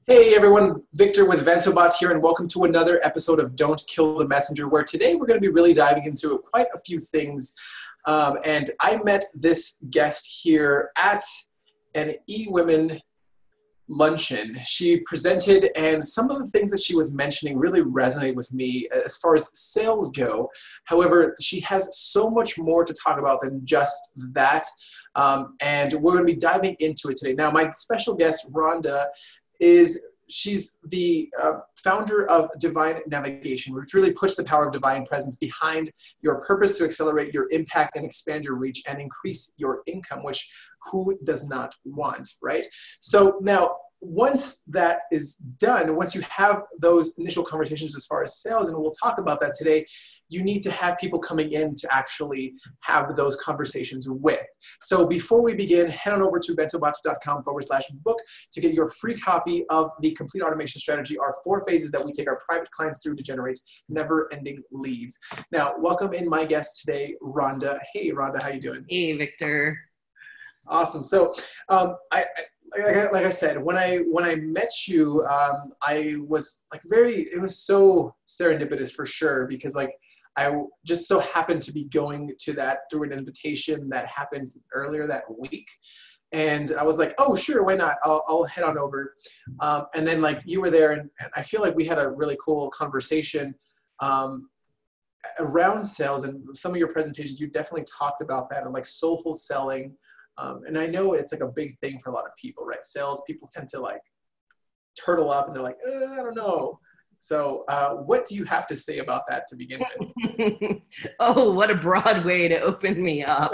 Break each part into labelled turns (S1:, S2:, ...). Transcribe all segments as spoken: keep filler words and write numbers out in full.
S1: Hey everyone, Victor with Ventobot here, and welcome to another episode of Don't Kill the Messenger, where today we're going to be really diving into quite a few things. Um, and I met this guest here at an eWomen luncheon. She presented, and some of the things that she was mentioning really resonate with me as far as sales go. However, she has so much more to talk about than just that. Um, and we're going to be diving into it today. Now, my special guest, Rhonda, is she's the uh, founder of Divine Navigation, which really puts the power of divine presence behind your purpose to accelerate your impact and expand your reach and increase your income, which who does not want, right? So now, once that is done, once you have those initial conversations as far as sales, and we'll talk about that today, you need to have people coming in to actually have those conversations with. So before we begin, head on over to ventobot.com forward slash book to get your free copy of the Complete Automation Strategy, our four phases that we take our private clients through to generate never-ending leads. Now, welcome in my guest today, Rhonda. Hey, Rhonda, how you doing?
S2: Hey, Victor.
S1: Awesome. So um, I, I Like I, like I said, when I when I met you, um, I was like very, it was so serendipitous for sure, because like I just so happened to be going to that through an invitation that happened earlier that week. And I was like, oh, sure, why not? I'll, I'll head on over. Um, and then like you were there, and, and I feel like we had a really cool conversation um, around sales, and some of your presentations, you definitely talked about that, and like soulful selling. Um, and I know it's like a big thing for a lot of people, right? Sales people tend to like turtle up and they're like, uh, I don't know. So uh, what do you have to say about that to begin with?
S2: Oh, what a broad way to open me up.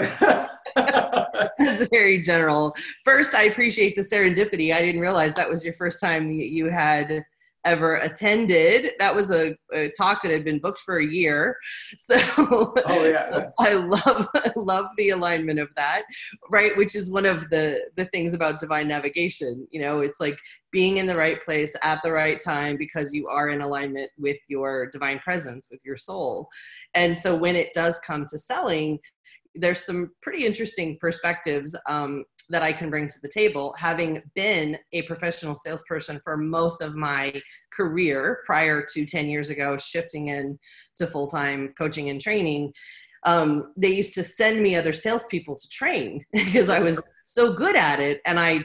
S2: That's very general. First, I appreciate the serendipity. I didn't realize that was your first time that you had ever attended. That was a, a talk that had been booked for a year. So
S1: oh, yeah.
S2: I love I love the alignment of that, right? Which is one of the, the things about divine navigation. You know, it's like being in the right place at the right time because you are in alignment with your divine presence, with your soul. And so when it does come to selling, there's some pretty interesting perspectives um, that I can bring to the table, having been a professional salesperson for most of my career prior to ten years ago, shifting in to full-time coaching and training. Um, they used to send me other salespeople to train because I was so good at it. And I,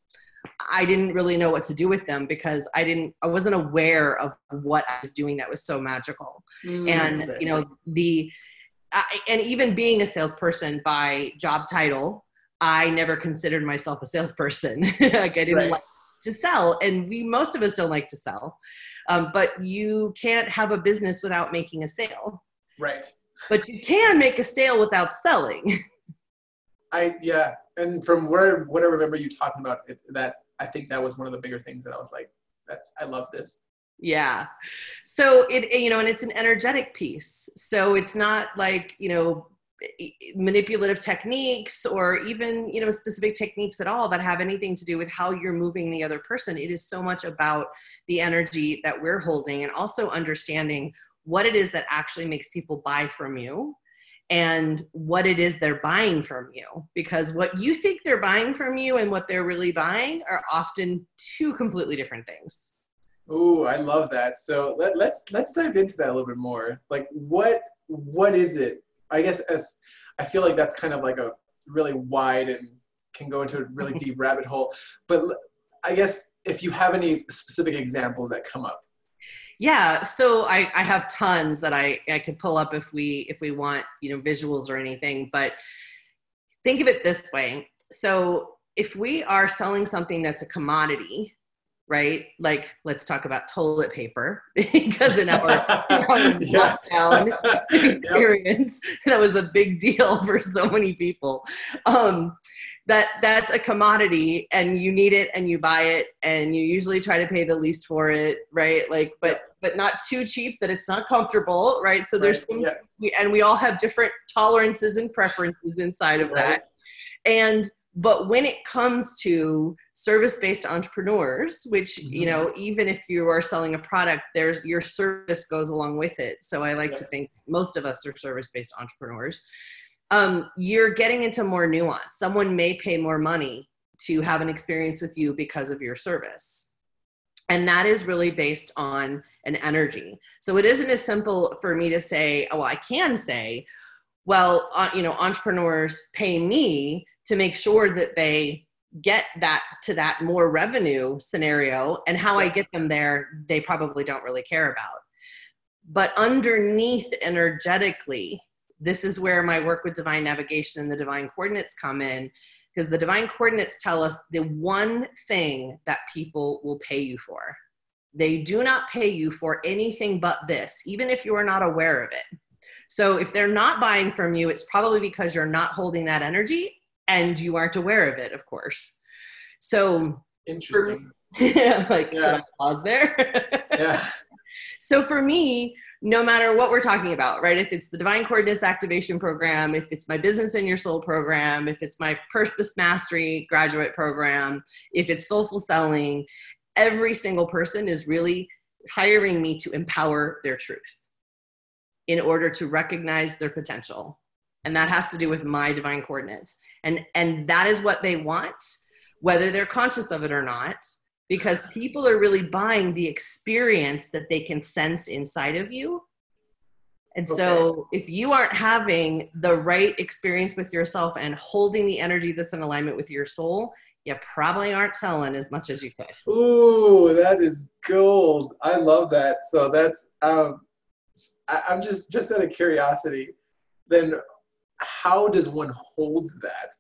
S2: I didn't really know what to do with them because I didn't, I wasn't aware of what I was doing that was so magical. Mm, and, you know, the, I, and even being a salesperson by job title, I never considered myself a salesperson. Like I didn't right. like to sell, and we, most of us don't like to sell, um, but you can't have a business without making a sale.
S1: Right.
S2: But you can make a sale without selling.
S1: I, yeah. And from where, what I remember you talking about it, that, I think that was one of the bigger things that I was like, that's, I love this.
S2: Yeah. So it, you know, and it's an energetic piece. So it's not like, you know, manipulative techniques or even, you know, specific techniques at all that have anything to do with how you're moving the other person. It is so much about the energy that we're holding, and also understanding what it is that actually makes people buy from you and what it is they're buying from you. Because what you think they're buying from you and what they're really buying are often two completely different things.
S1: Oh, I love that. So let, let's let's dive into that a little bit more. Like, what what is it? I guess as I feel like that's kind of like a really wide and can go into a really deep rabbit hole. But I guess if you have any specific examples that come up.
S2: Yeah, so I, I have tons that I, I could pull up if we if we want, you know, visuals or anything. But think of it this way. So if we are selling something that's a commodity, right? Like, let's talk about toilet paper, because in our, in our
S1: yeah.
S2: lockdown experience, yep. that was a big deal for so many people. Um, that that's a commodity, and you need it and you buy it, and you usually try to pay the least for it, right? Like, but yep. but not too cheap that it's not comfortable, right? So there's right. some, yeah. we, and we all have different tolerances and preferences inside of right. that. And but when it comes to service-based entrepreneurs, which, mm-hmm. you know, even if you are selling a product, there's your service goes along with it. So I like yeah. to think most of us are service-based entrepreneurs. Um, you're getting into more nuance. Someone may pay more money to have an experience with you because of your service. And that is really based on an energy. So it isn't as simple for me to say, oh, well, I can say, well, uh, you know, entrepreneurs pay me to make sure that they get that to that more revenue scenario, and how I get them there, they probably don't really care about. But underneath energetically, this is where my work with divine navigation and the divine coordinates come in, because the divine coordinates tell us the one thing that people will pay you for. They do not pay you for anything but this, even if you are not aware of it. So if they're not buying from you, it's probably because you're not holding that energy and you aren't aware of it, of course. So
S1: interesting.
S2: For, yeah, like,
S1: yeah.
S2: should I pause there?
S1: Yeah.
S2: So for me, no matter what we're talking about, right? If it's the Divine Coordinates Activation Program, if it's my Business in Your Soul program, if it's my Purpose Mastery graduate program, if it's Soulful Selling, every single person is really hiring me to empower their truth in order to recognize their potential. And that has to do with my divine coordinates. And, and that is what they want, whether they're conscious of it or not. Because people are really buying the experience that they can sense inside of you. And okay. So if you aren't having the right experience with yourself and holding the energy that's in alignment with your soul, you probably aren't selling as much as you could.
S1: Ooh, that is gold. I love that. So that's, um, I, I'm just, just out of curiosity, then how does one hold that?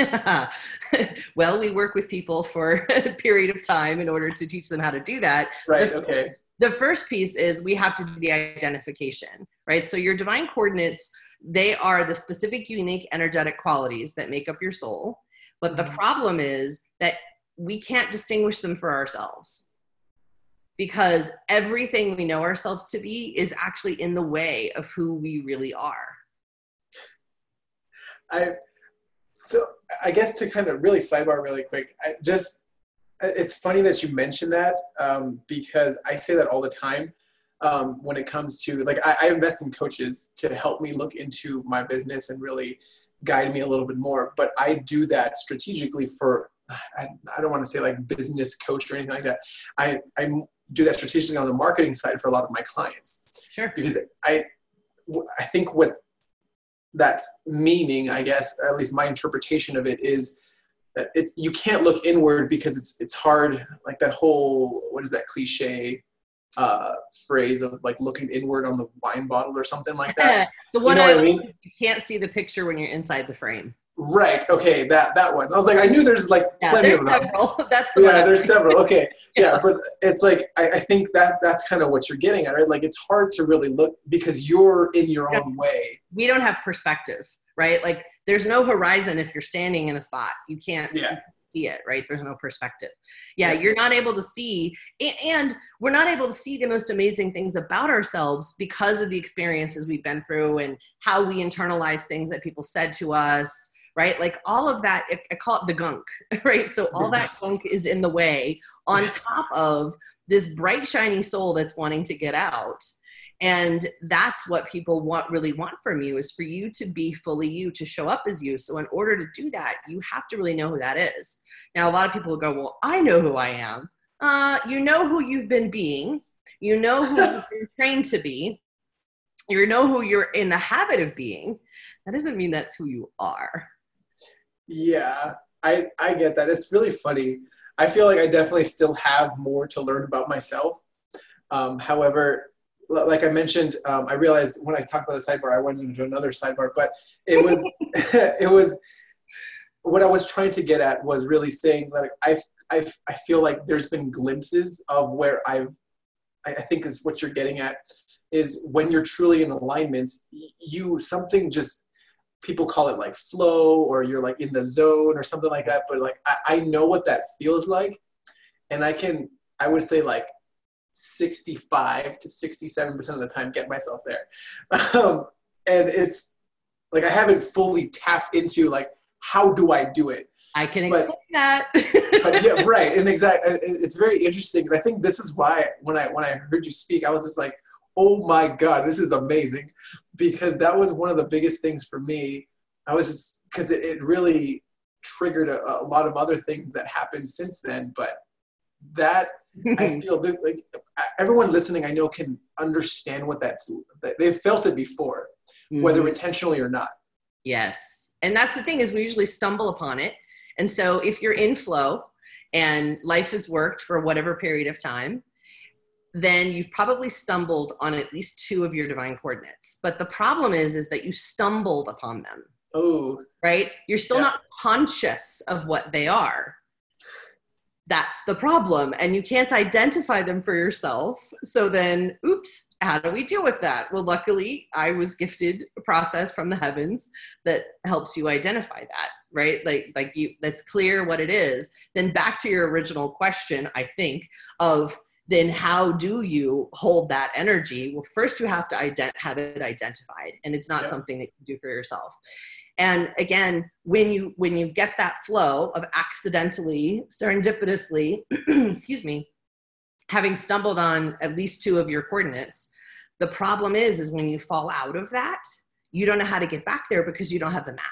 S2: Well, we work with people for a period of time in order to teach them how to do that.
S1: Right.
S2: The
S1: okay.
S2: First, the first piece is we have to do the identification, right? So your divine coordinates, they are the specific, unique, energetic qualities that make up your soul. But mm-hmm. the problem is that we can't distinguish them for ourselves, because everything we know ourselves to be is actually in the way of who we really are.
S1: I, So I guess to kind of really sidebar really quick, I just, it's funny that you mentioned that um, because I say that all the time um, when it comes to, like, I, I invest in coaches to help me look into my business and really guide me a little bit more. But I do that strategically for, I, I don't want to say like business coach or anything like that. I, I do that strategically on the marketing side for a lot of my clients.
S2: Sure.
S1: Because I, I think what that's meaning, I guess, or at least my interpretation of it is that it, you can't look inward because it's it's hard, like that whole, what is that cliche uh, phrase of like looking inward on the wine bottle or something like that?
S2: The one
S1: you know
S2: I,
S1: what I mean?
S2: You can't see the picture when you're inside the frame.
S1: Right. Okay. That, that one. I was like, I knew there's like
S2: yeah,
S1: plenty
S2: there's
S1: of them.
S2: Several. That's the
S1: yeah,
S2: one.
S1: there's several. Okay.
S2: yeah.
S1: yeah. But it's like, I, I think that that's kind of what you're getting at, right? Like it's hard to really look because you're in your own way.
S2: We don't have perspective, right? Like there's no horizon if you're standing in a spot. You can't
S1: yeah.
S2: see it, right? There's no perspective. Yeah, yeah. You're not able to see, and we're not able to see the most amazing things about ourselves because of the experiences we've been through and how we internalize things that people said to us. Right? Like all of that, I call it the gunk, right? So all that gunk is in the way on top of this bright, shiny soul that's wanting to get out. And that's what people want, really want from you, is for you to be fully you, to show up as you. So in order to do that, you have to really know who that is. Now, a lot of people will go, well, I know who I am. Uh, you know who you've been being. You know who you've been trained to be. You know who you're in the habit of being. That doesn't mean that's who you are.
S1: Yeah, I, I get that. It's really funny. I feel like I definitely still have more to learn about myself. Um, however, l- like I mentioned, um, I realized when I talked about the sidebar, I went into another sidebar, but it was, it was, what I was trying to get at was really saying that I, I, I feel like there's been glimpses of where I've, I, I think is what you're getting at, is when you're truly in alignment, you, something just, people call it like flow, or you're like in the zone or something like that. But like, I, I know what that feels like. And I can, I would say like sixty-five to sixty-seven percent of the time get myself there. Um, and it's like, I haven't fully tapped into like, how do I do it?
S2: I can explain but, that.
S1: but yeah, right. And exactly. It's very interesting. And I think this is why when I, when I heard you speak, I was just like, oh my God, this is amazing. Because that was one of the biggest things for me. I was just, because it, it really triggered a, a lot of other things that happened since then. But that, I feel that, like, everyone listening, I know, can understand what that's, that they've felt it before, whether mm-hmm. intentionally or not.
S2: Yes. And that's the thing, is we usually stumble upon it. And so if you're in flow and life has worked for whatever period of time, then you've probably stumbled on at least two of your divine coordinates. But the problem is, is that you stumbled upon them.
S1: Oh,
S2: right? You're still
S1: yeah.
S2: not conscious of what they are. That's the problem. And you can't identify them for yourself. So then, oops, how do we deal with that? Well, luckily, I was gifted a process from the heavens that helps you identify that, right? Like, like you, that's clear what it is. Then back to your original question, I think, of then how do you hold that energy? Well, first you have to ident- have it identified, and it's not yeah. something that you do for yourself. And again, when you when you get that flow of accidentally, serendipitously, excuse me, having stumbled on at least two of your coordinates, the problem is, is when you fall out of that, you don't know how to get back there because you don't have the map.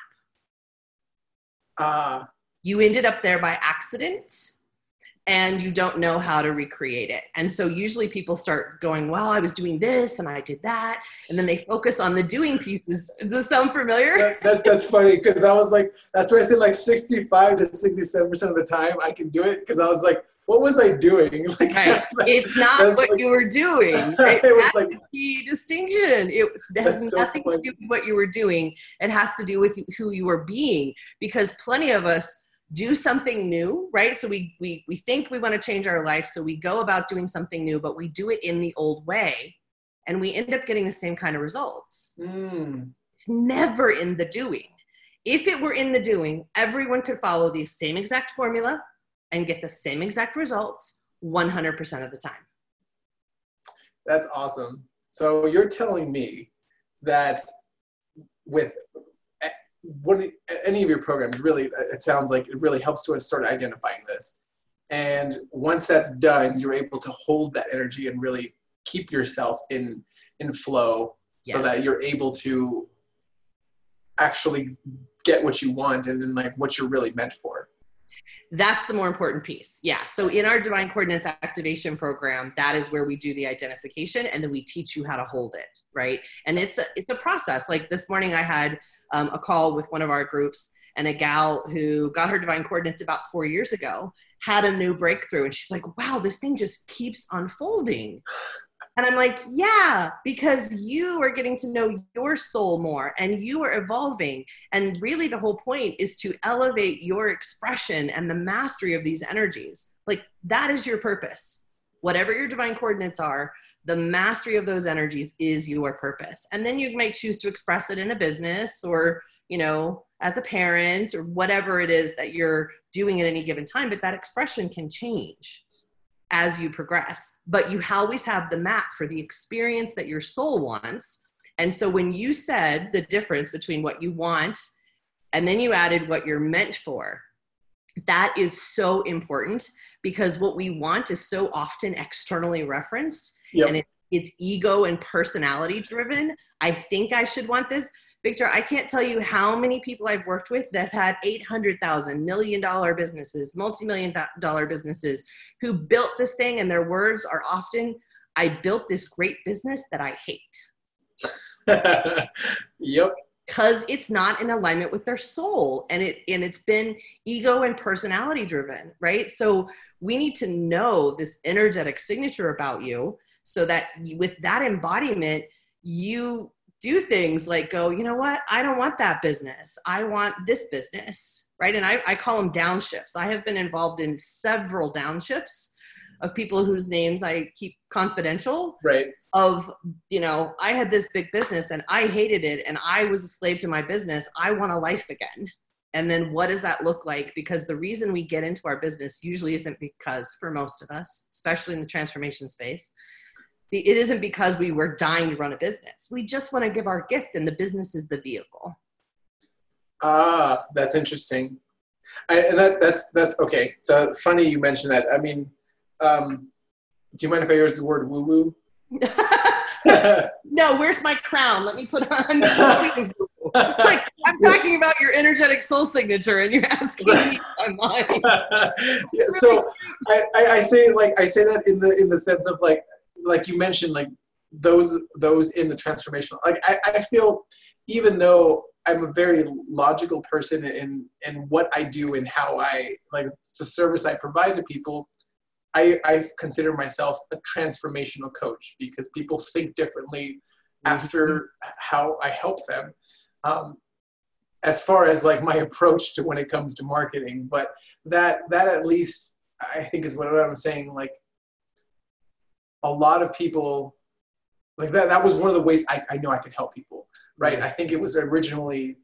S1: Uh,
S2: you ended up there by accident, and you don't know how to recreate it. And so usually people start going, well, I was doing this and I did that. And then they focus on the doing pieces. Does this sound familiar?
S1: That, that, that's funny, because I was like, that's why I said like sixty-five to sixty-seven percent of the time I can do it, because I was like, what was I doing? Like,
S2: right. It's not what
S1: like,
S2: you were doing. Right?
S1: It was
S2: That's
S1: like,
S2: the key distinction. It, it has
S1: so
S2: nothing
S1: funny.
S2: to do with what you were doing. It has to do with who you were being, because plenty of us do something new, right? So we, we, we think we want to change our life. So we go about doing something new, but we do it in the old way, and we end up getting the same kind of results.
S1: Mm.
S2: It's never in the doing. If it were in the doing, everyone could follow the same exact formula and get the same exact results one hundred percent of the time.
S1: That's awesome. So you're telling me that with what any of your programs, really, it sounds like it really helps to start identifying this. And once that's done, you're able to hold that energy and really keep yourself in in flow, yes. so that you're able to actually get what you want and then like what you're really meant for.
S2: That's the more important piece. Yeah. So in our Divine Coordinates Activation Program, that is where we do the identification, and then we teach you how to hold it, right? And it's a, it's a process. Like this morning I had um, a call with one of our groups, and a gal who got her divine coordinates about four years ago had a new breakthrough. And she's like, wow, this thing just keeps unfolding. And I'm like, yeah, because you are getting to know your soul more, and you are evolving. And really the whole point is to elevate your expression and the mastery of these energies. Like, that is your purpose. Whatever your divine coordinates are, the mastery of those energies is your purpose. And then you might choose to express it in a business, or, you know, as a parent, or whatever it is that you're doing at any given time. But that expression can change as you progress, but you always have the map for the experience that your soul wants. And so when you said the difference between what you want and then you added what you're meant for, that is so important, because what we want is so often externally referenced. Yep. And it, it's ego and personality driven. I think I should want this. Victor, I can't tell you how many people I've worked with that had eight hundred thousand, million dollar businesses, multi-million dollar businesses, who built this thing, and their words are often, I built this great business that I hate.
S1: Yep.
S2: Because it's not in alignment with their soul, and it and it's been ego and personality driven, right? So we need to know this energetic signature about you, so that with that embodiment, you do things like go, you know what? I don't want that business. I want this business, right? And I, I call them downshifts. I have been involved in several downshifts of people whose names I keep confidential.
S1: Right.
S2: Of, you know, I had this big business and I hated it and I was a slave to my business. I want a life again. And then what does that look like? Because the reason we get into our business usually isn't because, for most of us, especially in the transformation space, it isn't because we were dying to run a business. We just want to give our gift, and the business is the vehicle.
S1: Ah, that's interesting. I, and that, that's, that's okay. So funny you mentioned that. I mean, um, do you mind if I use the word woo-woo?
S2: No, where's my crown? Let me put on. Like, I'm talking about your energetic soul signature, and you're asking me my mind.
S1: Yeah, so I, I, I say like I say that in the in the sense of like like you mentioned, like those those in the transformational. Like I, I feel, even though I'm a very logical person in in what I do and how I like the service I provide to people, I, I consider myself a transformational coach, because people think differently after how I help them. Um, as far as like my approach to when it comes to marketing, but that that at least I think is what I'm saying. Like a lot of people, like that that was one of the ways I, I know I could help people, right? I think it was originally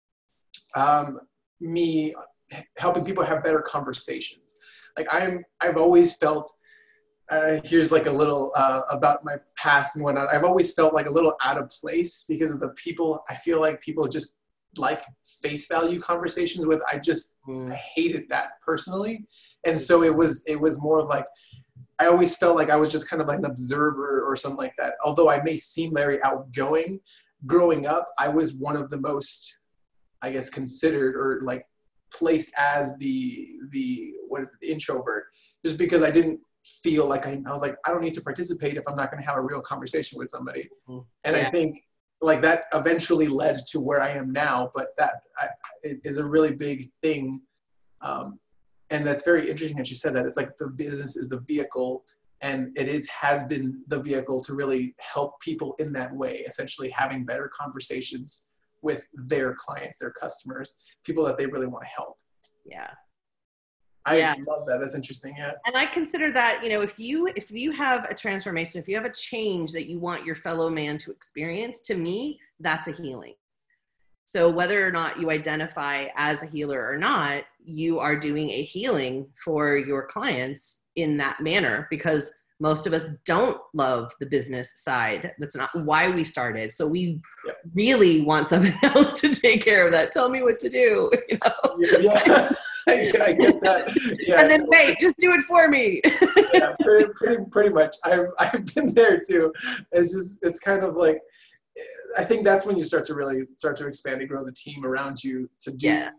S1: um, me helping people have better conversations. Like I'm, I've always felt, uh, here's like a little uh, about my past and whatnot. I've always felt like a little out of place because of the people. I feel like people just like face value conversations with. I just mm. I hated that personally. And so it was, it was more like, I always felt like I was just kind of like an observer or something like that. Although I may seem very outgoing, growing up, I was one of the most, I guess, considered or like placed as the the what is it, the introvert, just because I didn't feel like I, I was like, I don't need to participate if I'm not going to have a real conversation with somebody. Mm-hmm. And yeah. I think like that eventually led to where I am now, but that I, it is a really big thing. Um, and that's very interesting that you said that. It's like the business is the vehicle, and it is has been the vehicle to really help people in that way, essentially having better conversations with their clients, their customers, people that they really want to help.
S2: Yeah.
S1: I
S2: yeah.
S1: love that. That's interesting. Yeah.
S2: And I consider that, you know, if you, if you have a transformation, if you have a change that you want your fellow man to experience, to me, that's a healing. So whether or not you identify as a healer or not, you are doing a healing for your clients in that manner, because most of us don't love the business side. That's not why we started. So we yeah. really want somebody else to take care of that. Tell me what to do. You know?
S1: Yeah, yeah. yeah, I get that. Yeah.
S2: And then wait, just do it for me.
S1: yeah, pretty, pretty, pretty much. I've, I've been there too. It's just, it's kind of like, I think that's when you start to really start to expand and grow the team around you to do,
S2: yeah.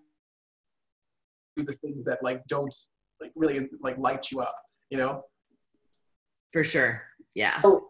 S1: do the things that like don't like really like light you up, you know?
S2: For sure. Yeah.
S1: So,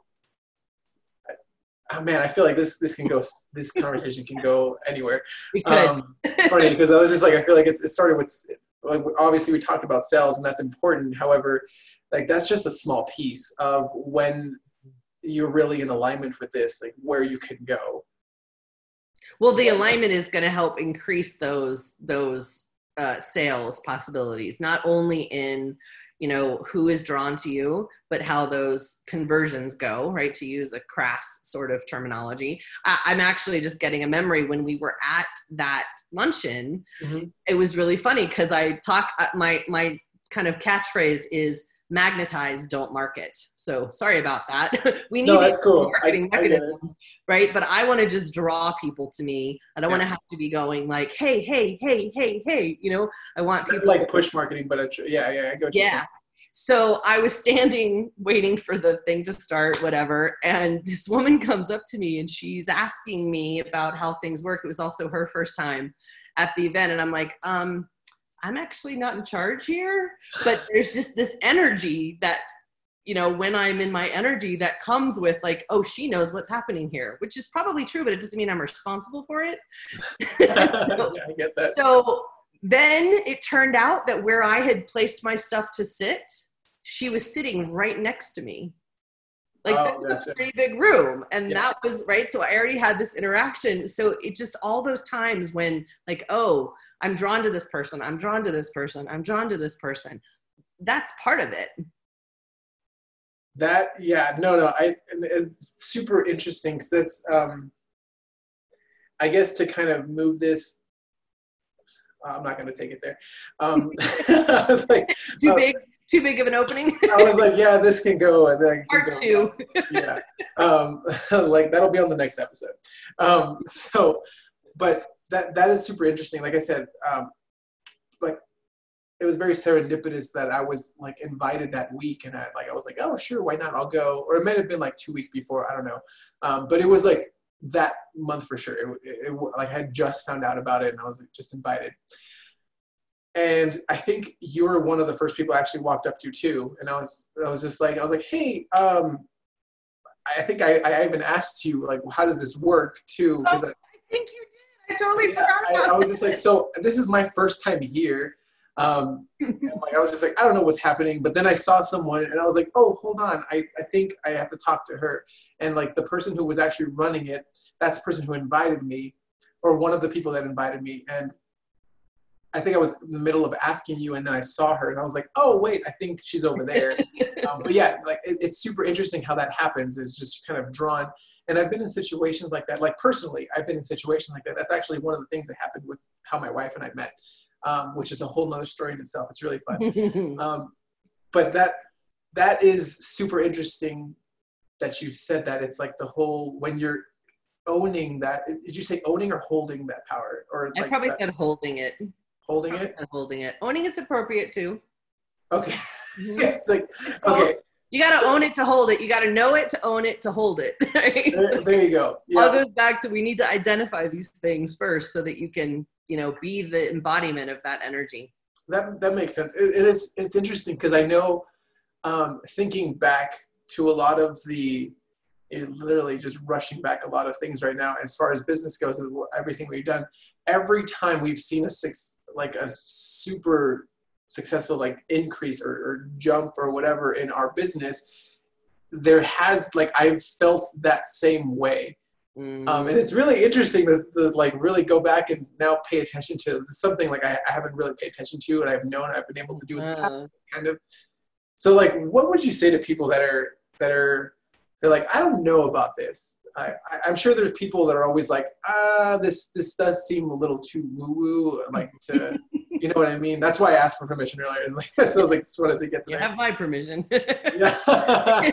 S1: oh man, I feel like this this can go. This conversation can go anywhere. Um, it's funny because I was just like, I feel like it's it started with like obviously we talked about sales and that's important. However, like that's just a small piece of when you're really in alignment with this, like where you can go.
S2: Well, the alignment is going to help increase those those uh, sales possibilities, not only in, you know, who is drawn to you, but how those conversions go, right? To use a crass sort of terminology. I, I'm actually just getting a memory when we were at that luncheon. Mm-hmm. It was really funny because I talk, my, my kind of catchphrase is magnetize, don't market. So sorry about that. We need
S1: no, that's cool.
S2: marketing I, mechanisms, I right? But I want to just draw people to me. I don't yeah. want to have to be going like, hey, hey, hey, hey, hey, you know, I want people
S1: like
S2: to,
S1: push marketing, but it's, yeah, yeah, I go.
S2: Yeah. So I was standing waiting for the thing to start, whatever. And this woman comes up to me and she's asking me about how things work. It was also her first time at the event. And I'm like, um, I'm actually not in charge here, but there's just this energy that, you know, when I'm in my energy that comes with like, oh, she knows what's happening here, which is probably true, but it doesn't mean I'm responsible for it. so,
S1: yeah, I get that.
S2: So then it turned out that where I had placed my stuff to sit, she was sitting right next to me. Like oh, that was a pretty big room. And yeah. that was right. So I already had this interaction. So it just all those times when like, oh, I'm drawn to this person. I'm drawn to this person. I'm drawn to this person. That's part of it.
S1: That, yeah, no, no. I, it's super interesting. Cause that's, um, I guess to kind of move this, I'm not going to take it there. Um, I was like,
S2: too
S1: uh,
S2: big. Too big of an opening.
S1: I was like, yeah, this can go. And then
S2: part
S1: go
S2: two.
S1: yeah. Um, like that'll be on the next episode. Um, so, but that, that is super interesting. Like I said, um, like it was very serendipitous that I was like invited that week. And I like, I was like, oh, sure. Why not? I'll go. Or it might have been like two weeks before. I don't know. Um, but it was like that month for sure. It, it, it, like I had just found out about it and I was like, just invited. And I think you were one of the first people I actually walked up to too. And I was, I was just like, I was like, hey, um, I think I, I even asked you, like, well, how does this work too?
S2: Oh, I, I think you did. I totally
S1: yeah,
S2: forgot about
S1: I, I was just like, so this is my first time here. Um, and like, I was just like, I don't know what's happening. But then I saw someone and I was like, oh, hold on. I, I think I have to talk to her. And like the person who was actually running it, that's the person who invited me, or one of the people that invited me. And I think I was in the middle of asking you, and then I saw her and I was like, oh, wait, I think she's over there. um, but yeah, like it, it's super interesting how that happens. It's just kind of drawn. And I've been in situations like that. Like personally, I've been in situations like that. That's actually one of the things that happened with how my wife and I met. Um, which is a whole nother story in itself. It's really fun. Um, but that that is super interesting that you said that. It's like the whole, when you're owning that, did you say owning or holding that power? Or
S2: I
S1: like
S2: probably
S1: that,
S2: said holding it.
S1: holding it?
S2: Holding it. Owning it's appropriate too.
S1: Okay.
S2: Mm-hmm.
S1: It's like,
S2: it's cool.
S1: Okay.
S2: You got to own it to hold it. You got to know it to own it to hold it. Right?
S1: There,
S2: So
S1: there you go. Yeah.
S2: all goes back to, we need to identify these things first so that you can, you know, be the embodiment of that energy.
S1: That that makes sense. It, it is, it's interesting because I know, um, thinking back to a lot of the, it literally just rushing back a lot of things right now as far as business goes and everything we've done. Every time we've seen a six, like a super successful like increase or, or jump or whatever in our business, there has like, I've felt that same way. Mm. Um, and it's really interesting to, to like really go back and now pay attention to. This is something like I, I haven't really paid attention to, and I've known I've been able to do it uh. kind of. So like, what would you say to people that are, that are, they're like, I don't know about this. I, I, I'm sure there's people that are always like, ah, this, this does seem a little too woo-woo, like to, you know what I mean? That's why I asked for permission earlier. Like, so I was like, just wanted to get to
S2: You
S1: there.
S2: have my permission.
S1: Yeah.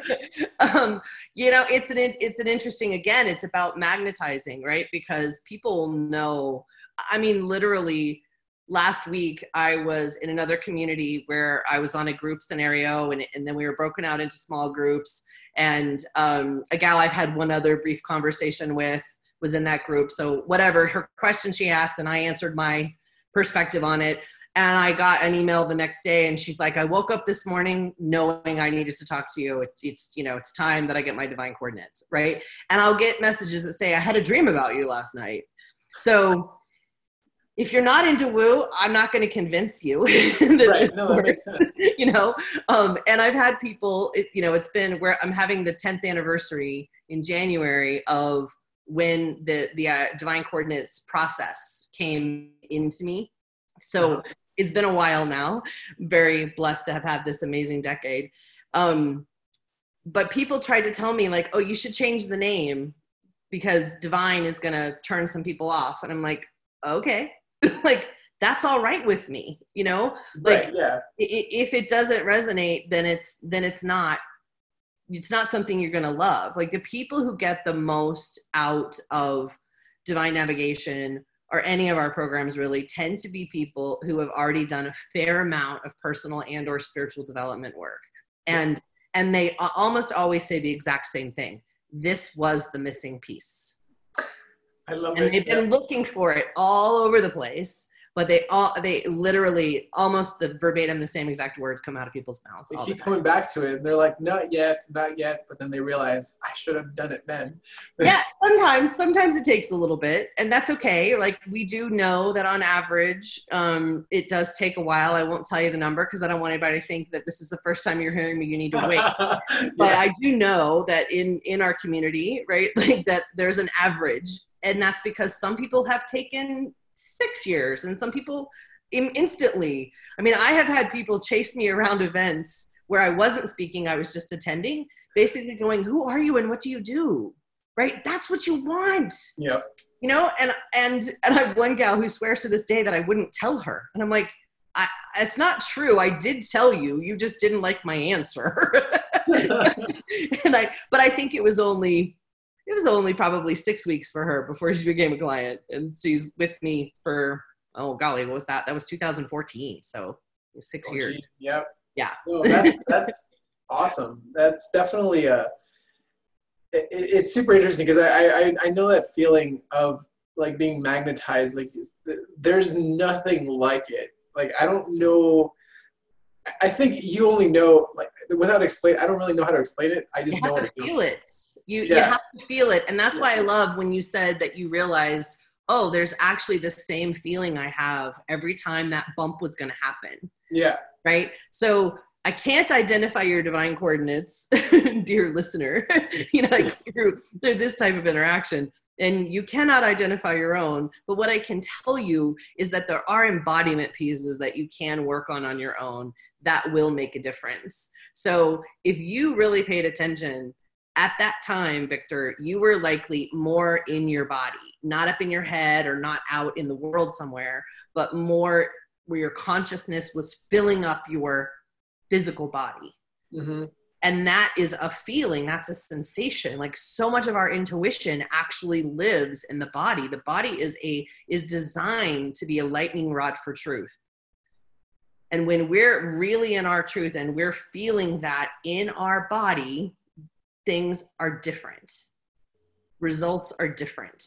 S2: um, you know, it's an, it's an interesting, again, it's about magnetizing, right? Because people know, I mean, literally last week I was in another community where I was on a group scenario, and, and then we were broken out into small groups. And um, a gal I've had one other brief conversation with was in that group. So whatever, her question she asked, and I answered my perspective on it. And I got an email the next day, and she's like, I woke up this morning knowing I needed to talk to you. It's, it's, you know, it's time that I get my divine coordinates, right? And I'll get messages that say, I had a dream about you last night. So if you're not into woo, I'm not going to convince you. that
S1: Right. No, that makes sense.
S2: You know, um, and I've had people, it, you know, it's been where I'm having the tenth anniversary in January of when the, the uh, divine coordinates process came into me. So uh-huh. It's been a while now. I'm very blessed to have had this amazing decade. Um, but people tried to tell me like, oh, you should change the name because divine is going to turn some people off. And I'm like, okay. Like, that's all right with me, you know, like,
S1: right, yeah.
S2: If it doesn't resonate, then it's, then it's not, it's not something you're going to love. Like the people who get the most out of divine navigation or any of our programs really tend to be people who have already done a fair amount of personal and or spiritual development work. And, yeah. and they almost always say the exact same thing. This was the missing piece.
S1: I love
S2: and
S1: it.
S2: they've been yeah. looking for it all over the place, but they all, they literally almost the verbatim, the same exact words come out of people's mouths.
S1: They
S2: all
S1: keep
S2: the
S1: coming back to it and they're like, not yet, not yet. But then they realize I should have done it then.
S2: Yeah. Sometimes, sometimes it takes a little bit, and that's okay. Like we do know that on average, um, it does take a while. I won't tell you the number because I don't want anybody to think that this is the first time you're hearing me, you need to wait. yeah. But I do know that in, in our community, right, like that there's an average. And that's because some people have taken six years and some people in, instantly. I mean, I have had people chase me around events where I wasn't speaking, I was just attending, basically going, who are you and what do you do? Right? That's what you want.
S1: Yeah.
S2: You know, and, and, and I have one gal who swears to this day that I wouldn't tell her. And I'm like, I, it's not true. I did tell you, you just didn't like my answer. and I, but I think it was only, It was only probably six weeks for her before she became a client, and she's with me for, oh golly, what was that? That was two thousand fourteen. So six oh, years.
S1: Geez. Yep.
S2: Yeah.
S1: No, that's, that's awesome. That's definitely a, it, it's super interesting because I, I I know that feeling of like being magnetized. Like there's nothing like it. Like I don't know. I think you only know like without explain. I don't really know how to explain it. I
S2: You
S1: just
S2: have
S1: know what
S2: to
S1: it feels
S2: feel
S1: like.
S2: it. You you
S1: Yeah.
S2: have to feel it, and that's
S1: Yeah.
S2: why I love when you said that you realized, oh, there's actually the same feeling I have every time that bump was going to happen.
S1: Yeah.
S2: Right. So I can't identify your divine coordinates, dear listener, you know, like through, through this type of interaction. And you cannot identify your own. But what I can tell you is that there are embodiment pieces that you can work on on your own that will make a difference. So if you really paid attention at that time, Victor, you were likely more in your body, not up in your head or not out in the world somewhere, but more where your consciousness was filling up your physical body.
S1: Mm-hmm.
S2: And that is a feeling, that's a sensation. Like so much of our intuition actually lives in the body. The body is a is designed to be a lightning rod for truth. And when we're really in our truth and we're feeling that in our body, things are different. Results are different.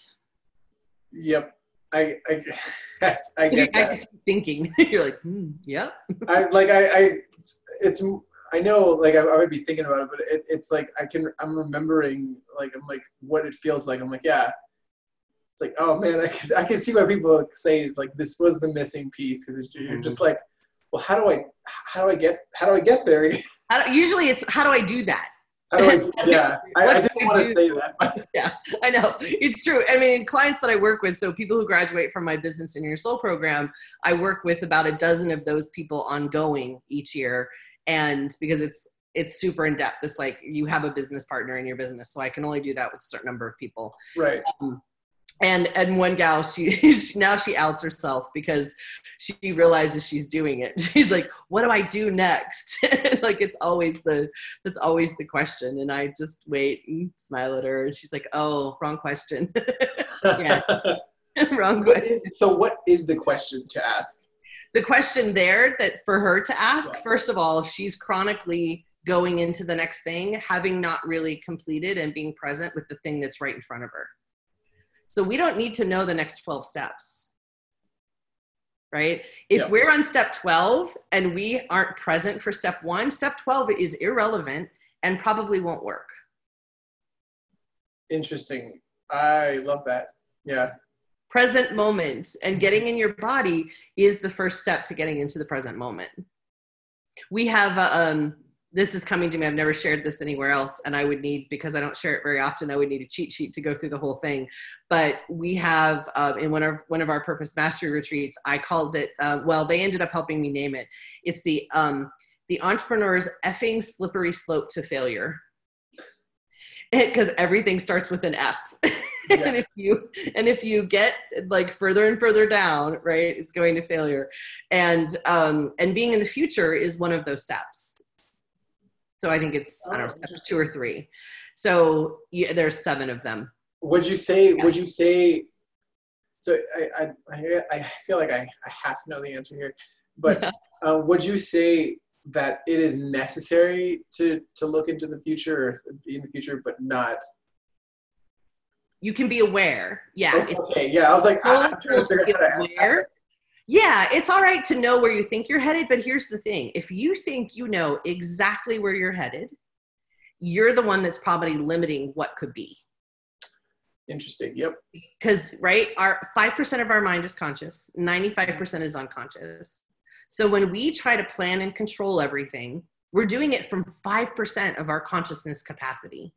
S1: Yep. I I I get
S2: I
S1: that.
S2: was thinking, you're like, hmm, yep.
S1: I like I, I it's I know like I, I would be thinking about it, but it, it's like I can I'm remembering like I'm like what it feels like. I'm like yeah, it's like oh man I can I can see why people say like this was the missing piece because you're just like well how do I how do I get how do I get there?
S2: How do, usually it's how do I do that?
S1: How do I do, yeah I, I didn't want to say that. But.
S2: Yeah, I know. It's true. I mean, clients that I work with, so people who graduate from my Business in Your Soul program, I work with about a dozen of those people ongoing each year. And because it's it's super in depth, it's like you have a business partner in your business. So I can only do that with a certain number of people.
S1: Right.
S2: Um, and and one gal, she, she now she outs herself because she realizes she's doing it. She's like, what do I do next? Like it's always the that's always the question. And I just wait and smile at her. And she's like, oh, wrong question. Yeah, wrong
S1: What
S2: question.
S1: is, so what is the question to ask?
S2: The question there that for her to ask, first of all, she's chronically going into the next thing, having not really completed and being present with the thing that's right in front of her. So we don't need to know the next twelve steps, right? If
S1: Yeah.
S2: we're on step twelve and we aren't present for step one, step twelve is irrelevant and probably won't work.
S1: Interesting. I love that. Yeah.
S2: Present moments and getting in your body is the first step to getting into the present moment. We have, uh, um, this is coming to me, I've never shared this anywhere else, and I would need, because I don't share it very often, I would need a cheat sheet to go through the whole thing. But we have, uh, in one of, one of our Purpose Mastery retreats, I called it, uh, well, they ended up helping me name it. It's the, um, the entrepreneur's effing slippery slope to failure. Because everything starts with an F.
S1: Yeah.
S2: and if you and if you get like further and further down, right, it's going to failure. And um, and being in the future is one of those steps. So I think it's
S1: Oh,
S2: I don't know, step two or three. So yeah, there's seven of them.
S1: Would you say?
S2: Yeah.
S1: Would you say? So I I I feel like I, I have to know the answer here, but
S2: Yeah.
S1: uh, would you say that it is necessary to to look into the future or be in the future, but not?
S2: You can be aware. Yeah.
S1: Okay, okay. Yeah, I was like, I, I'm trying to figure
S2: Be
S1: out how to ask
S2: aware.
S1: that.
S2: Yeah, it's all right to know where you think you're headed, but here's the thing. If you think you know exactly where you're headed, you're the one that's probably limiting what could be.
S1: Interesting. Yep.
S2: Because, right, our five percent of our mind is conscious, ninety-five percent is unconscious. So when we try to plan and control everything, we're doing it from five percent of our consciousness capacity.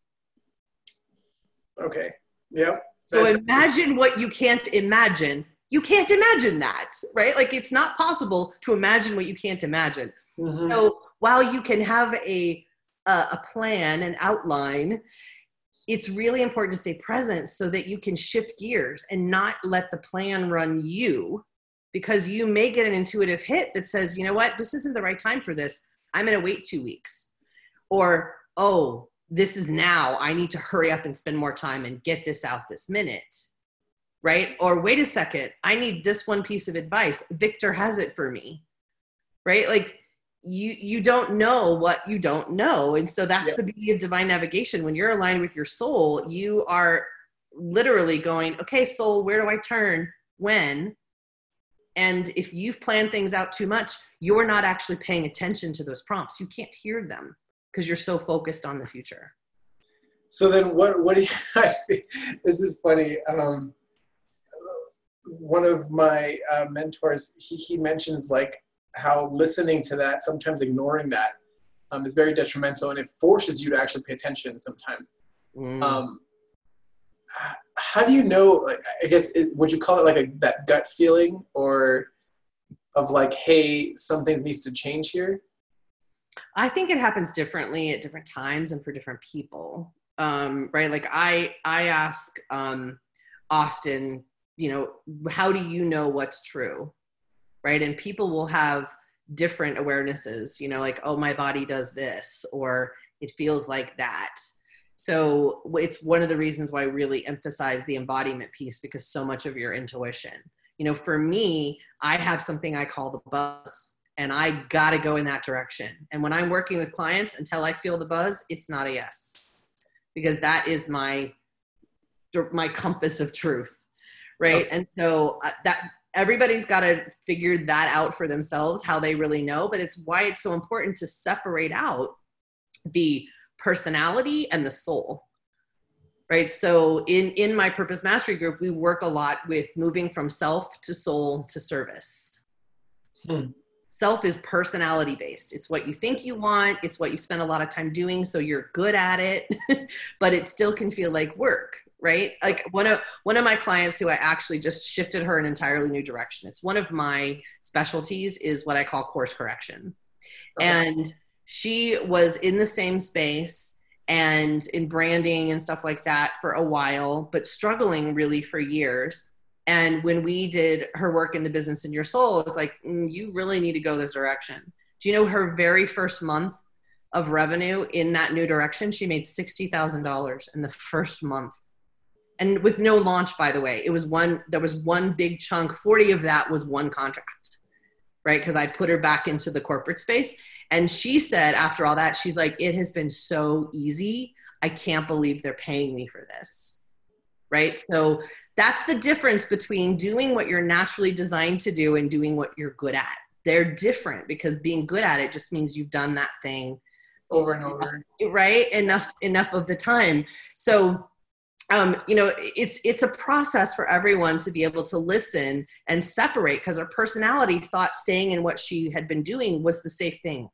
S1: Okay. Yep.
S2: So
S1: That's,
S2: imagine what you can't imagine. You can't imagine that, right? Like it's not possible to imagine what you can't imagine.
S1: mm-hmm.
S2: So while you can have a, a a plan, an outline, it's really important to stay present so that you can shift gears and not let the plan run you, because you may get an intuitive hit that says, you know what, this isn't the right time for this. I'm going to wait two weeks. Or, oh, this is now. I need to hurry up and spend more time and get this out this minute. Right? Or wait a second, I need this one piece of advice. Victor has it for me. Right? Like you you don't know what you don't know. And so that's
S1: Yeah.
S2: the beauty of divine navigation. When you're aligned with your soul, you are literally going, okay, soul, where do I turn? When? And if you've planned things out too much, you're not actually paying attention to those prompts. You can't hear them because you're so focused on the future.
S1: So then what, what do you, I think, this is funny. Um, one of my uh, mentors, he, he mentions like how listening to that, sometimes ignoring that um, is very detrimental, and it forces you to actually pay attention sometimes. Mm. Um, how do you know, like, I guess, it, would you call it like a, that gut feeling, or of like, hey, something needs to change here?
S2: I think it happens differently at different times and for different people. Um, right. Like I, I ask um, often, you know, how do you know what's true? Right. And people will have different awarenesses, you know, like, oh, my body does this, or it feels like that. So it's one of the reasons why I really emphasize the embodiment piece, because so much of your intuition, you know, for me, I have something I call the buzz, and I got to go in that direction. And when I'm working with clients, until I feel the buzz, it's not a yes, because that is my, my compass of truth. Right. Okay. And so uh, that everybody's got to figure that out for themselves, how they really know, but it's why it's so important to separate out the personality and the soul. Right. So in, in my Purpose Mastery group, we work a lot with moving from self to soul to service. Hmm. Self is personality based. It's what you think you want. It's what you spend a lot of time doing, so you're good at it, but it still can feel like work. Right? Like one of one of my clients who I actually just shifted her in an entirely new direction. It's one of my specialties is what I call course correction. Okay. And she was in the same space and in branding and stuff like that for a while, but struggling really for years. And when we did her work in the Business in Your Soul, it was like, mm, you really need to go this direction. Do you know her very first month of revenue in that new direction, she made sixty thousand dollars in the first month. And with no launch, by the way. It was one, there was one big chunk, forty of that was one contract, right? Because I put her back into the corporate space. And she said, after all that, she's like, it has been so easy. I can't believe they're paying me for this, right? So that's the difference between doing what you're naturally designed to do and doing what you're good at. They're different, because being good at it just means you've done that thing
S1: over and over,
S2: right? Enough, enough of the time. So Um, you know, it's, it's a process for everyone to be able to listen and separate, because her personality thought staying in what she had been doing was the safe thing.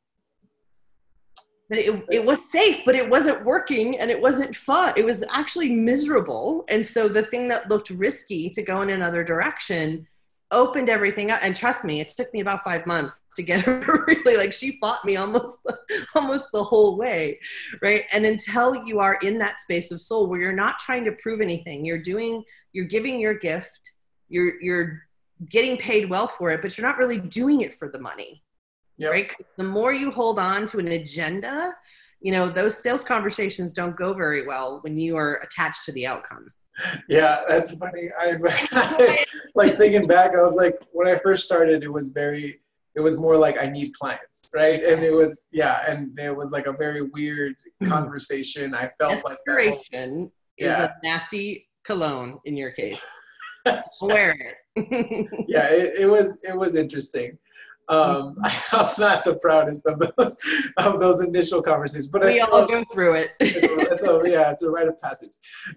S2: But it, it was safe, but it wasn't working, and it wasn't fun. It was actually miserable. And so the thing that looked risky to go in another direction opened everything up. And trust me, it took me about five months to get her really, like, she fought me almost, almost the whole way. Right. And until you are in that space of soul where you're not trying to prove anything, you're doing, you're giving your gift, you're, you're getting paid well for it, but you're not really doing it for the money. Yep. Right. The more you hold on to an agenda, you know, those sales conversations don't go very well when you are attached to the outcome.
S1: Yeah, that's funny. I, I like thinking back, I was like, when I first started, it was very, it was more like I need clients, right? And it was, yeah, and it was like a very weird conversation. I felt like
S2: desperation is yeah. a nasty cologne in your case. Wear it.
S1: Yeah, it, it was, it was interesting. Um, I'm not the proudest of those of those initial conversations, but
S2: we
S1: I,
S2: all go through it.
S1: it's a, it's a, yeah, it's a rite of passage.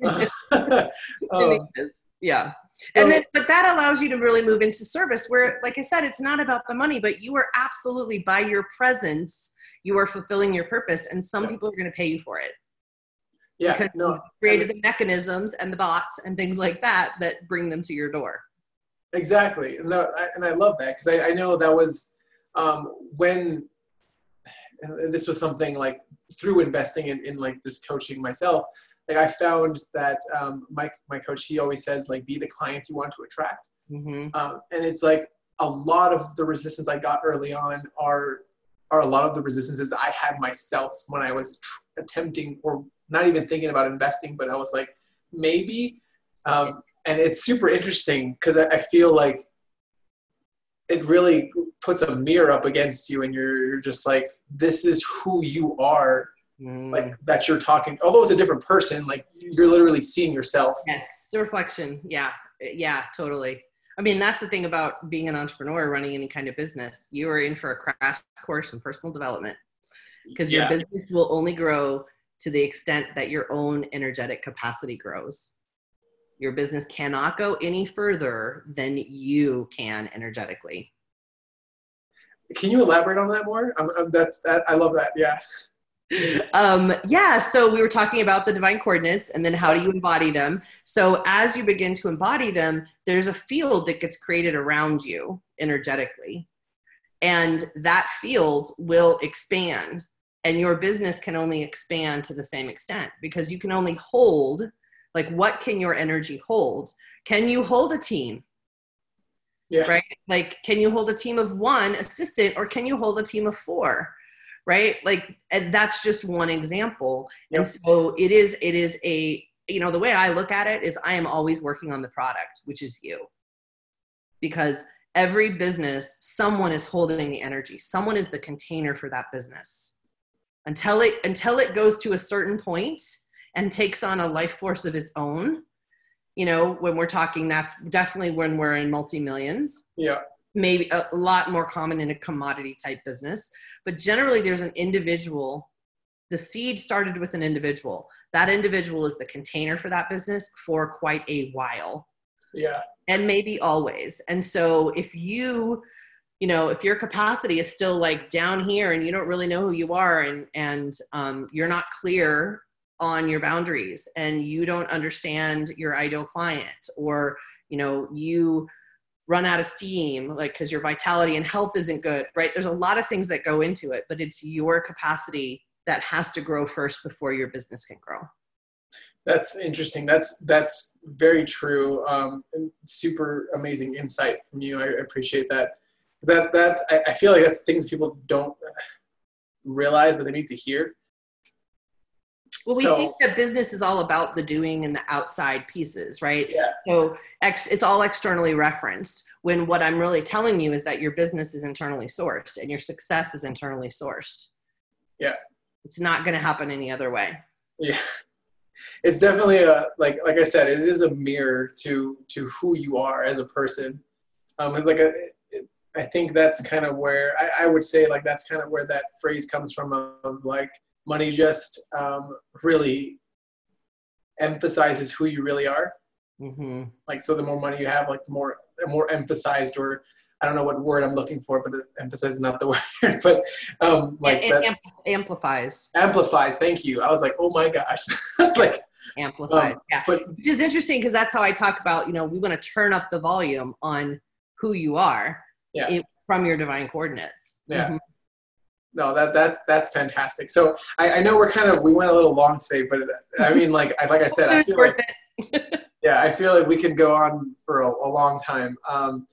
S2: um, yeah, and then but that allows you to really move into service, where, like I said, it's not about the money, but you are absolutely, by your presence, you are fulfilling your purpose, and some yeah. people are going to pay you for it.
S1: Yeah,
S2: because
S1: no,
S2: you created the mechanisms and the bots and things like that that bring them to your door.
S1: Exactly. No, I, and I love that, because I, I know that was um, when, and this was something like through investing in, in like this coaching myself, like I found that um, my, my coach, he always says, like, be the client you want to attract. Mm-hmm. Um, and it's like a lot of the resistance I got early on are, are a lot of the resistances I had myself when I was tr- attempting or not even thinking about investing, but I was like, maybe, um, and it's super interesting because I, I feel like it really puts a mirror up against you and you're, you're just like, this is who you are.
S2: Mm.
S1: Like that you're talking, although it's a different person, like you're literally seeing yourself.
S2: Yes, the reflection. Yeah, yeah, totally. I mean, that's the thing about being an entrepreneur, running any kind of business. You are in for a crash course in personal development, because your
S1: Yeah.
S2: business will only grow to the extent that your own energetic capacity grows. Your business cannot go any further than you can energetically.
S1: Can you elaborate on that more? I'm, I'm, that's that. I love that. Yeah.
S2: Um, yeah, so we were talking about the divine coordinates and then how do you embody them. So as you begin to embody them, there's a field that gets created around you energetically. And that field will expand, and your business can only expand to the same extent, because you can only hold, like, what can your energy hold? Can you hold a team?
S1: Yeah.
S2: Right? Like, can you hold a team of one assistant, or can you hold a team of four? Right? Like, and that's just one example.
S1: Yep.
S2: And so it is, it is a, you know, the way I look at it is I am always working on the product, which is you. Because every business, someone is holding the energy. Someone is the container for that business. Until it, until it goes to a certain point and takes on a life force of its own, you know, when we're talking, that's definitely when we're in multi-millions.
S1: Yeah.
S2: Maybe a lot more common in a commodity type business, but generally there's an individual. The seed started with an individual. That individual is the container for that business for quite a while.
S1: Yeah.
S2: And maybe always. And so if you, you know, if your capacity is still like down here and you don't really know who you are, and, and um, you're not clear on your boundaries, and you don't understand your ideal client, or, you know, you run out of steam, like, because your vitality and health isn't good, right? There's a lot of things that go into it, but it's your capacity that has to grow first before your business can grow.
S1: That's interesting. That's, that's very true. Um, and super amazing insight from you. I appreciate that. That, that's, I, I feel like that's things people don't realize, but they need to hear.
S2: Well, we
S1: so,
S2: think that business is all about the doing and the outside pieces, right?
S1: Yeah.
S2: So ex, it's all externally referenced, when what I'm really telling you is that your business is internally sourced and your success is internally sourced.
S1: Yeah.
S2: It's not going to happen any other way.
S1: Yeah. It's definitely a, like, like I said, it is a mirror to, to who you are as a person. Um, it's like a, it, I think that's kind of where I, I would say, like, that's kind of where that phrase comes from, of like, money just um, really emphasizes who you really are.
S2: Mm-hmm.
S1: Like, so the more money you have, like the more, the more emphasized, or I don't know what word I'm looking for, but emphasize is not the word, but um, like
S2: it, it
S1: that
S2: ampl- amplifies.
S1: Amplifies. Thank you. I was like, oh my gosh. like
S2: Amplified.
S1: um,
S2: Yeah.
S1: But,
S2: which is interesting, because that's how I talk about, you know, we want to turn up the volume on who you are.
S1: Yeah.
S2: It, from your divine coordinates.
S1: Yeah.
S2: Mm-hmm.
S1: No, that that's that's fantastic. So I, I know we're kind of we went a little long today, but I mean, like I like I said, I feel like yeah, I feel like we could go on for a, a long time. Um,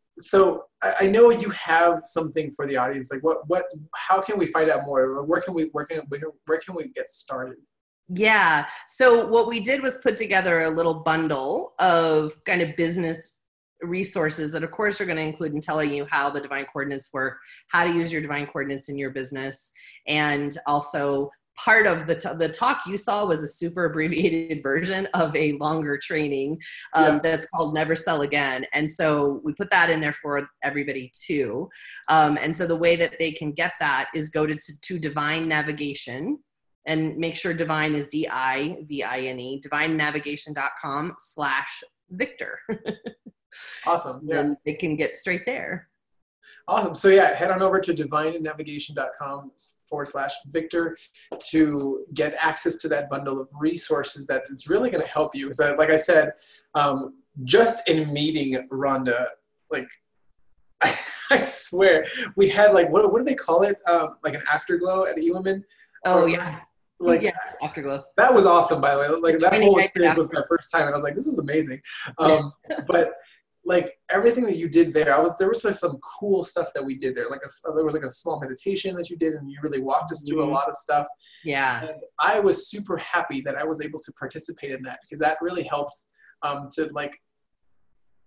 S1: so I, I know you have something for the audience. Like, what what? How can we find out more? Where can we where can we, where can we get started?
S2: Yeah. So what we did was put together a little bundle of kind of business resources that, of course, are going to include in telling you how the divine coordinates work, how to use your divine coordinates in your business. And also part of the, t- the talk you saw was a super abbreviated version of a longer training um, yeah. that's called Never Sell Again. And so we put that in there for everybody too. Um, and so the way that they can get that is go to, to, to Divine Navigation, and make sure Divine is D I V I N E, divine navigation dot com slash Victor.
S1: Awesome. Yeah.
S2: And they can get straight there.
S1: Awesome. So yeah, head on over to divine navigation dot com forward slash Victor to get access to that bundle of resources that is really going to help you. So like I said, um, just in meeting Rhonda, like I, I swear we had like, what, what do they call it? Um, like an afterglow at E-Women.
S2: Oh
S1: or,
S2: yeah.
S1: Like
S2: yes, afterglow.
S1: That was awesome, by the way. Like that whole experience was my first time, and I was like, "This is amazing." Um, but like everything that you did there, I was there was like some cool stuff that we did there. Like a, there was like a small meditation that you did, and you really walked us through mm-hmm. a lot of stuff.
S2: Yeah.
S1: And I was super happy that I was able to participate in that, because that really helped um, to like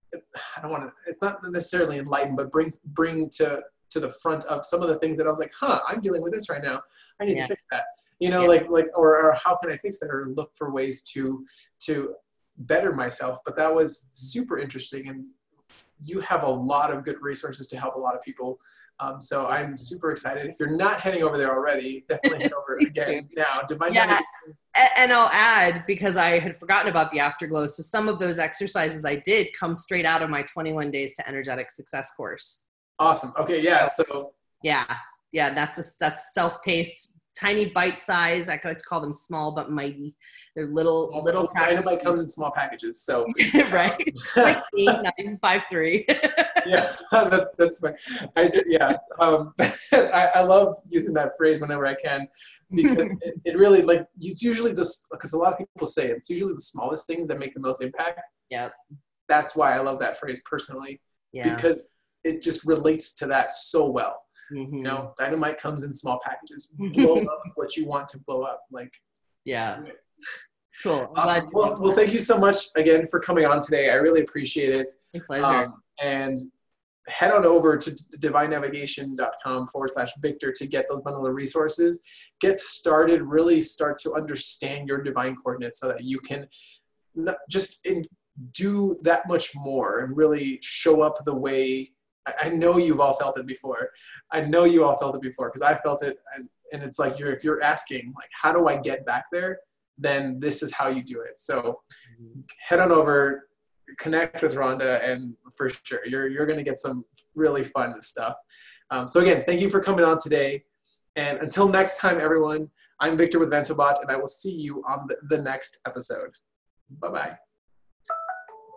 S1: I don't want to, it's not necessarily enlighten, but bring, bring to, to the front of some of the things that I was like, huh, I'm dealing with this right now. I need yeah. to fix that. You know, yeah. like, like, or, or how can I fix that, or look for ways to, to better myself. But that was super interesting. And you have a lot of good resources to help a lot of people. Um, so I'm super excited. If you're not heading over there already, definitely head over again now. Divine
S2: yeah.
S1: Navigation.
S2: And I'll add, because I had forgotten about the Afterglow, so some of those exercises I did come straight out of my twenty-one Days to Energetic Success course.
S1: Awesome. Okay, yeah, so.
S2: Yeah, yeah, that's a that's self-paced, tiny bite size. I like to call them small but mighty. They're little, well, little
S1: practices. Dynamite comes in small packages, so.
S2: Right, like eight, nine, five, three.
S1: Yeah, that, that's fine. I, yeah, um, I, I love using that phrase whenever I can, because it, it really, like, it's usually this, because a lot of people say it's usually the smallest things that make the most impact.
S2: Yep.
S1: That's why I love that phrase personally,
S2: yeah.
S1: because it just relates to that so well.
S2: Mm-hmm.
S1: You know, dynamite comes in small packages. Blow up what you want to blow up. Like,
S2: yeah. Cool.
S1: Awesome. Well, well, thank you so much again for coming on today. I really appreciate it.
S2: My pleasure.
S1: Um, and head on over to divine navigation dot com forward slash Victor to get those bundle of resources. Get started, really start to understand your divine coordinates so that you can not just in, do that much more and really show up the way. I, I know you've all felt it before. I know you all felt it before because I felt it. And, and it's like, you're, if you're asking, like, how do I get back there? Then this is how you do it. So head on over, connect with Rhonda, and for sure, you're, you're going to get some really fun stuff. Um, so again, thank you for coming on today. And until next time, everyone, I'm Victor with Ventobot, and I will see you on the, the next episode. Bye-bye.